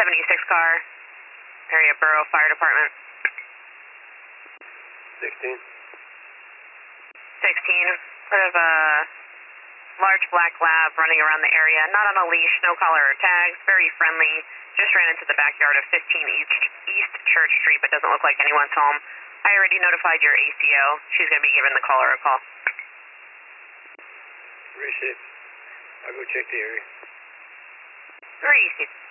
76 car, area Borough Fire Department. 16. 16, sort of a large black lab running around the area, not on a leash, no collar or tags, very friendly. Just ran into the backyard of 15 East Church Street, but doesn't look like anyone's home. I already notified your ACO. She's going to be giving the caller a call. Appreciate it. I'll go check the area. Very easy.